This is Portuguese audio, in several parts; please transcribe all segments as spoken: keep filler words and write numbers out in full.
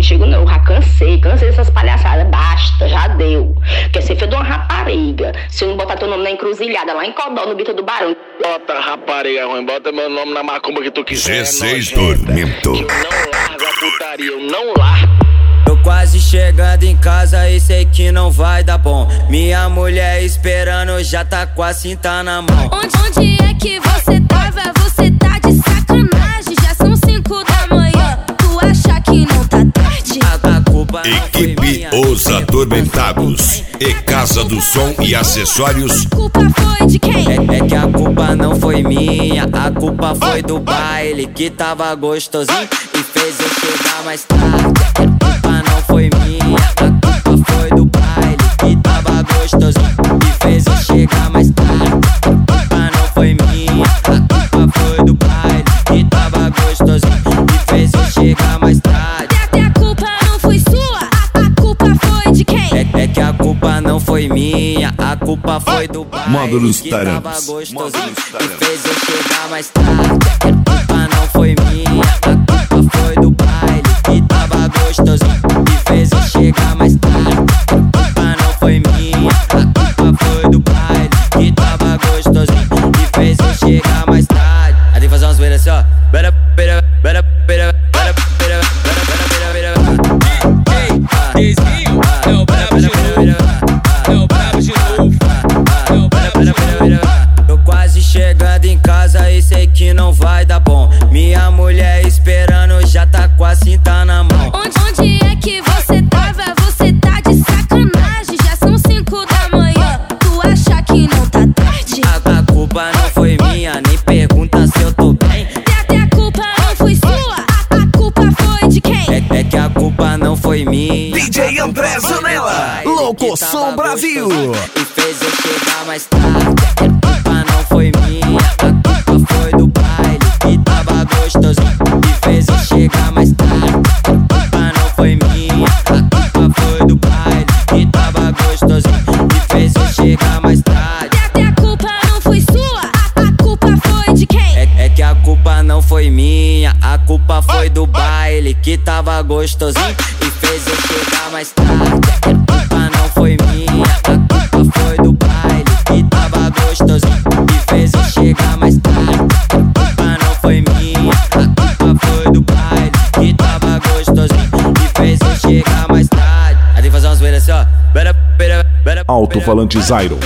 contigo não, eu já cansei, cansei dessas palhaçadas, basta, já deu. Quer ser filho de uma rapariga, se eu não botar teu nome na encruzilhada, lá em Codó, no Bita do Barão. Bota rapariga ruim, bota meu nome na macumba que tu quiser. G seis Tormento. Eu não largo a putaria, eu não largo. Tô quase chegando em casa e sei que não vai dar bom. Minha mulher esperando, já tá com a cinta na mão. Onde, onde é que você tava? Você tá de sacanagem. Já são cinco da manhã, tu acha que não tá tarde? A, a culpa Equipe Os Atormentados e Casa do Som e Acessórios. A culpa foi de quem? É, é que a culpa não foi minha, a culpa foi do baile que tava gostosinho e fez eu chegar mais tarde. A culpa não foi minha, a culpa foi do baile que tava gostosinho e fez eu chegar mais tarde. A culpa não foi minha, a culpa foi do baile que tava gostosinho e fez eu chegar mais tarde. Até a culpa não foi sua, a, a culpa foi de quem? É, é que a culpa não foi minha, a culpa foi do baile Módulos que tava Tarantes. gostosinho Módulos e Tarantes. fez eu chegar mais tarde. A culpa não foi minha, a culpa foi do baile que tava gostosinho e fez eu chegar mais tarde. A culpa não foi minha, a culpa foi do baile que tava gostosinho e fez eu chegar mais tarde. Aí tem que fazer umas zoeiras assim, ó. Bera, bera, bera, bera, bera, bera, bera, bera, bera. Ei, Dezinho, é o brabo de novo, é o brabo de novo, é o brabo de novo. Tô quase chegando em casa e sei que não vai dar bom. Minha mulher esperando, já tá com a cinta na mão. Onde, onde é que você tava? Você tá de sacanagem. Já são cinco da manhã, tu acha que não tá tarde? A, a culpa não foi minha, nem pergunta se eu tô bem. Até a culpa não foi sua, a, a culpa foi de quem? É, é que a culpa não foi minha. D J André Zanella, Locoção Brasil. E fez eu chegar mais tarde. A culpa não foi minha, a culpa foi do baile que tava gostosinho e fez eu chegar mais tarde. A culpa não foi minha, a culpa foi do baile que tava gostosinho e fez eu chegar mais tarde. Até a culpa não foi sua, a, a culpa foi de quem? É, é que a culpa não foi minha, a culpa foi do baile que tava gostosinho e fez eu chegar mais tarde. A culpa não foi minha, a culpa foi do baile que tava gostosinho e fez eu chegar mais tarde. A culpa não foi minha, a culpa foi do baile que tava gostosinho e fez eu chegar mais tarde. Aí tem que fazer umas zoeiras assim, ó. Bera, bera, bera, Alto-falante Zyron.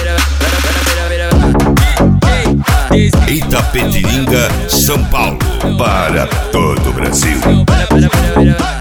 Itapetininga, São Paulo. Para todo o Brasil. É o brabo de novo.